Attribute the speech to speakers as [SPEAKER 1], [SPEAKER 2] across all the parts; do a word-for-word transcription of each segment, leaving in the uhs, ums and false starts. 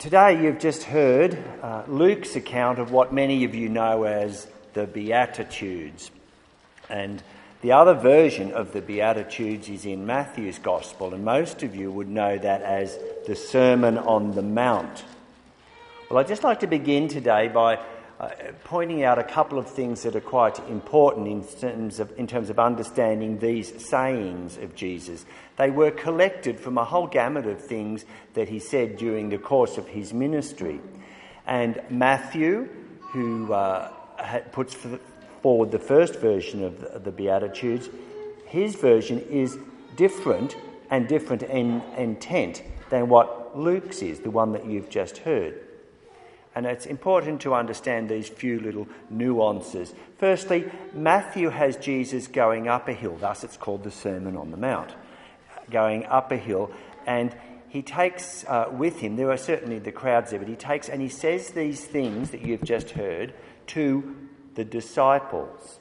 [SPEAKER 1] Today you've just heard uh, Luke's account of what many of you know as the Beatitudes. And the other version of the Beatitudes is in Matthew's Gospel, and most of you would know that as the Sermon on the Mount. Well, I'd just like to begin today by uh, pointing out a couple of things that are quite important in terms of, in terms of understanding these sayings of Jesus. They were collected from a whole gamut of things that he said during the course of his ministry. And Matthew, who uh, puts forward the first version of the, of the Beatitudes, his version is different and different in intent than what Luke's is, the one that you've just heard. And it's important to understand these few little nuances. Firstly, Matthew has Jesus going up a hill, thus it's called the Sermon on the Mount, going up a hill, and he takes uh, with him, there are certainly the crowds there, but he takes and he says these things that you've just heard to the disciples.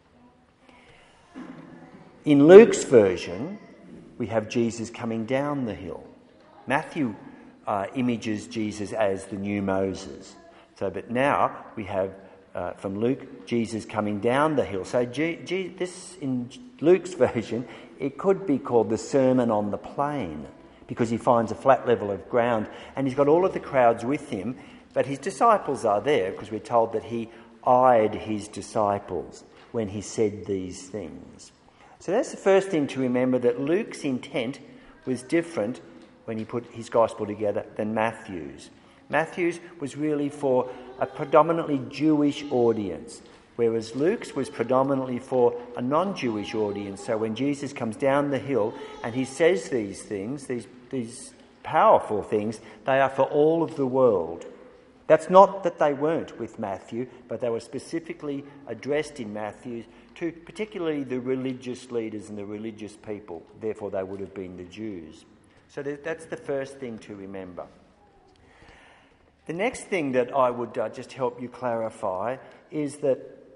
[SPEAKER 1] In Luke's version, we have Jesus coming down the hill. Matthew uh, images Jesus as the new Moses. So, but now we have uh, from Luke, Jesus coming down the hill. So G- G- this, in Luke's version, it could be called the Sermon on the Plain, because he finds a flat level of ground and he's got all of the crowds with him, but his disciples are there because we're told that he eyed his disciples when he said these things. So that's the first thing to remember, that Luke's intent was different when he put his gospel together than Matthew's. Matthew's was really for a predominantly Jewish audience, whereas Luke's was predominantly for a non-Jewish audience. So when Jesus comes down the hill and he says these things, these, these powerful things, they are for all of the world. That's not that they weren't with Matthew, but they were specifically addressed in Matthew to particularly the religious leaders and the religious people. Therefore, they would have been the Jews. So that's the first thing to remember. The next thing that I would uh, just help you clarify is that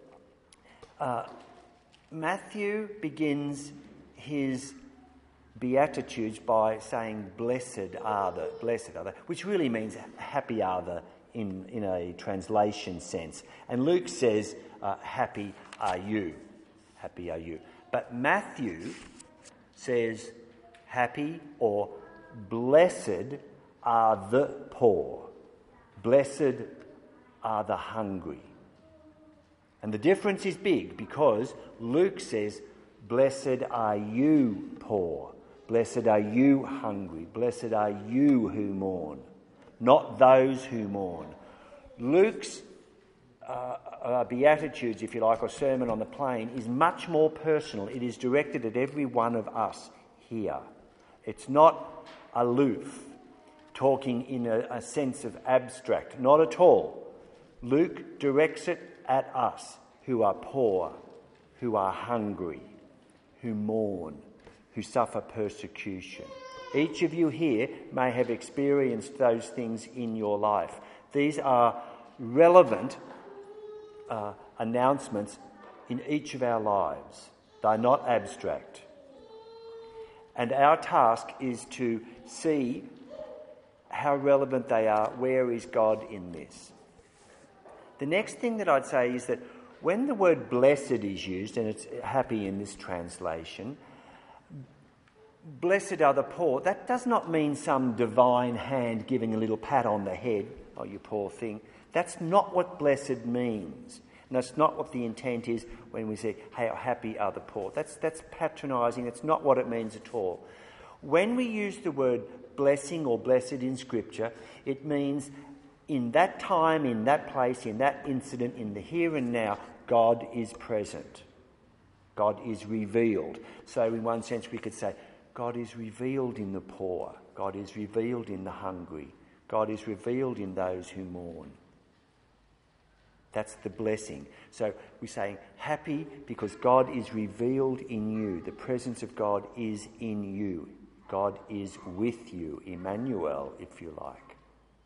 [SPEAKER 1] uh, Matthew begins his Beatitudes by saying, "Blessed are the," blessed are the, which really means happy are the in, in a translation sense. And Luke says, uh, happy are you. Happy are you. But Matthew says, happy or blessed are the poor. Blessed are the hungry. And the difference is big because Luke says, blessed are you poor. Blessed are you hungry. Blessed are you who mourn. Not those who mourn. Luke's uh, uh, Beatitudes, if you like, or Sermon on the Plain, is much more personal. It is directed at every one of us here. It's not aloof, talking in a, a sense of abstract. Not at all. Luke directs it at us who are poor, who are hungry, who mourn, who suffer persecution. Each of you here may have experienced those things in your life. These are relevant uh, announcements in each of our lives. They're not abstract. And our task is to see how relevant they are. Where is God in this? The next thing that I'd say is that when the word blessed is used, and it's happy in this translation, blessed are the poor, that does not mean some divine hand giving a little pat on the head, oh, you poor thing. That's not what blessed means. And that's not what the intent is when we say, hey, how happy are the poor. That's, that's patronising. That's not what it means at all. When we use the word blessing or blessed in Scripture, it means in that time, in that place, in that incident, in the here and now, God is present. God is revealed. So in one sense we could say, God is revealed in the poor. God is revealed in the hungry. God is revealed in those who mourn. That's the blessing. So we're saying happy because God is revealed in you. The presence of God is in you. God is with you, Emmanuel, if you like.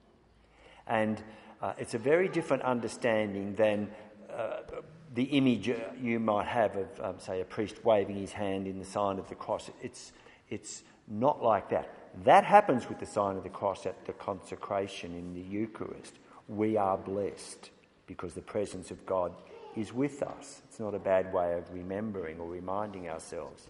[SPEAKER 1] And uh, it's a very different understanding than uh, the image you might have of, um, say, a priest waving his hand in the sign of the cross. It's, it's not like that. that happens with the sign of the cross at the consecration in the Eucharist. We are blessed because the presence of God is with us. It's not a bad way of remembering or reminding ourselves.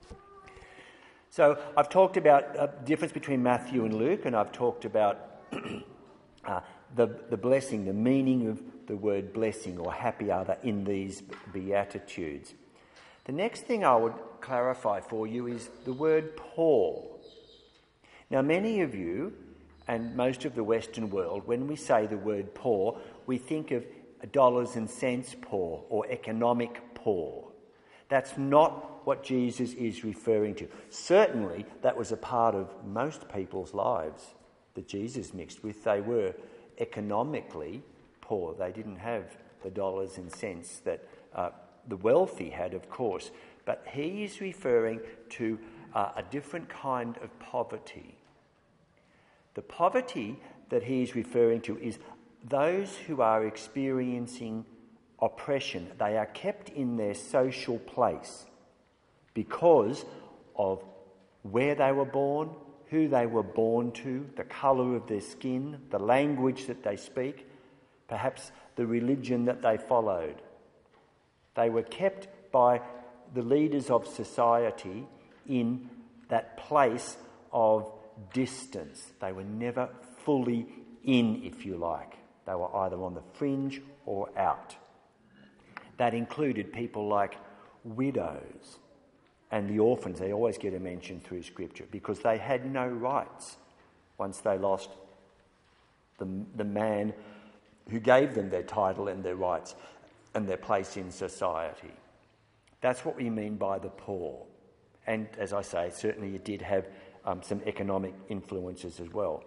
[SPEAKER 1] So I've talked about the uh, difference between Matthew and Luke, and I've talked about uh, the, the blessing, the meaning of the word blessing or happy other in these Beatitudes. The next thing I would clarify for you is the word poor. Now, many of you, and most of the Western world, when we say the word poor, we think of dollars and cents poor or economic poor. That's not what Jesus is referring to. Certainly, that was a part of most people's lives that Jesus mixed with. They were economically poor. They didn't have the dollars and cents that uh, the wealthy had, of course. But he is referring to uh, a different kind of poverty. The poverty that he is referring to is those who are experiencing oppression. They are kept in their social place because of where they were born, who they were born to, the colour of their skin, the language that they speak, perhaps the religion that they followed. They were kept by the leaders of society in that place of distance. They were never fully in, if you like. They were either on the fringe or out. That included people like widows and the orphans. They always get a mention through Scripture because they had no rights once they lost the, the man who gave them their title and their rights and their place in society. That's what we mean by the poor. And as I say, certainly it did have um, some economic influences as well.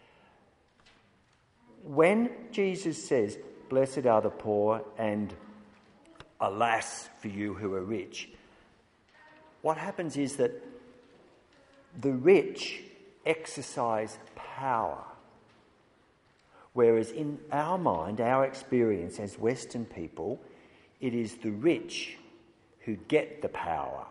[SPEAKER 1] When Jesus says, "Blessed are the poor," and "Alas for you who are rich," what happens is that the rich exercise power. Whereas in our mind, our experience as Western people, it is the rich who get the power.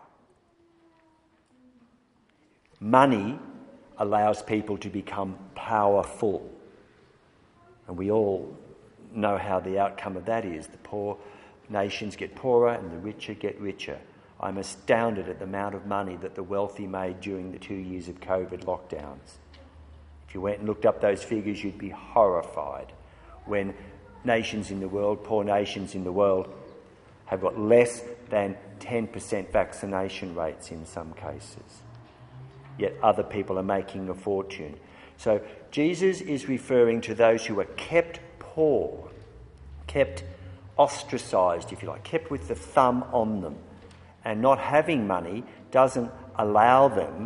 [SPEAKER 1] Money allows people to become powerful. And we all know how the outcome of that is. The poor nations get poorer and the richer get richer. I'm astounded at the amount of money that the wealthy made during the two years of COVID lockdowns. If you went and looked up those figures, you'd be horrified when nations in the world, poor nations in the world, have got less than ten percent vaccination rates in some cases. Yet other people are making a fortune. So Jesus is referring to those who are kept poor, kept ostracised, if you like, kept with the thumb on them. And not having money doesn't allow them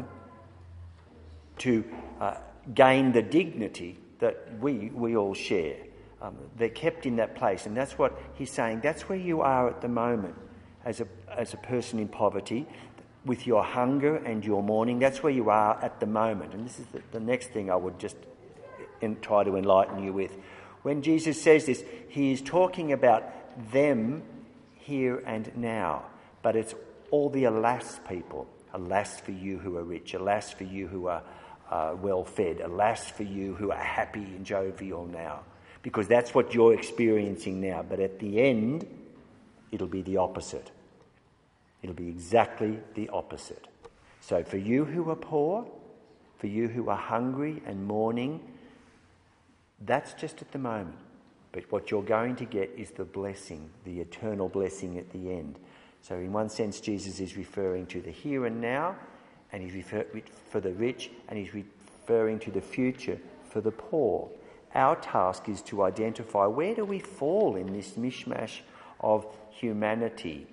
[SPEAKER 1] to uh, gain the dignity that we we all share. Um, they're kept in that place, and that's what he's saying. That's where you are at the moment as a as a person in poverty, with your hunger and your mourning. That's where you are at the moment. And this is the, the next thing I would just in, try to enlighten you with. When Jesus says this, he is talking about them here and now. But it's all the alas people. Alas for you who are rich. Alas for you who are uh, well-fed. Alas for you who are happy and jovial now. Because that's what you're experiencing now. But at the end, it'll be the opposite. It'll be exactly the opposite. So for you who are poor, for you who are hungry and mourning, that's just at the moment. But what you're going to get is the blessing, the eternal blessing at the end. So in one sense, Jesus is referring to the here and now, and he's referring for the rich, and he's referring to the future for the poor. Our task is to identify where do we fall in this mishmash of humanity,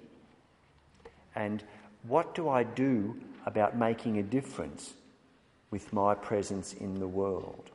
[SPEAKER 1] and what do I do about making a difference with my presence in the world?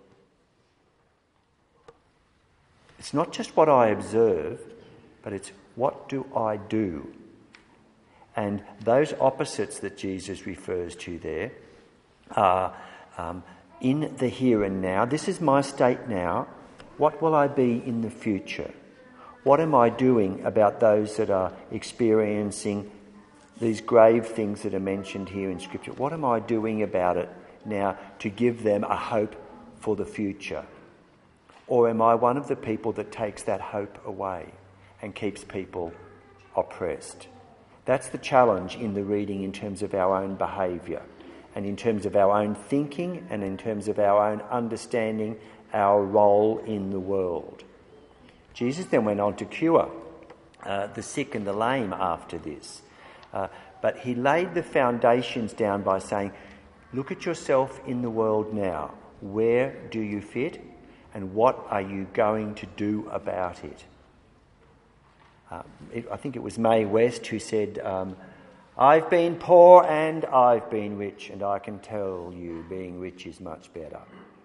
[SPEAKER 1] It's not just what I observe, but it's what do I do? And those opposites that Jesus refers to there are um, in the here and now. This is my state now. What will I be in the future? What am I doing about those that are experiencing these grave things that are mentioned here in Scripture? What am I doing about it now to give them a hope for the future? Or am I one of the people that takes that hope away and keeps people oppressed? That's the challenge in the reading in terms of our own behaviour and in terms of our own thinking and in terms of our own understanding our role in the world. Jesus then went on to cure uh, the sick and the lame after this. Uh, but he laid the foundations down by saying, look at yourself in the world now. Where do you fit? And what are you going to do about it? Uh, it I think it was Mae West who said, um, I've been poor and I've been rich, and I can tell you being rich is much better.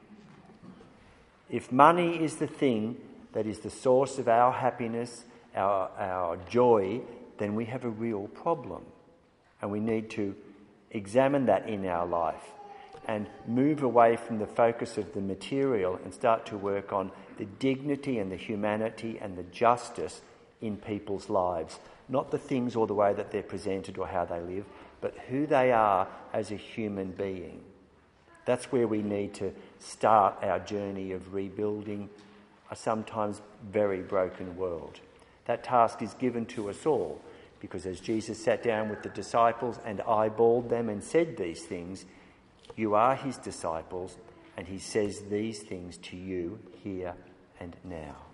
[SPEAKER 1] If money is the thing that is the source of our happiness, our, our joy, then we have a real problem. And we need to examine that in our life and move away from the focus of the material and start to work on the dignity and the humanity and the justice in people's lives. Not the things or the way that they're presented or how they live, but who they are as a human being. That's where we need to start our journey of rebuilding a sometimes very broken world. That task is given to us all, because as Jesus sat down with the disciples and eyeballed them and said these things, you are his disciples, and he says these things to you here and now.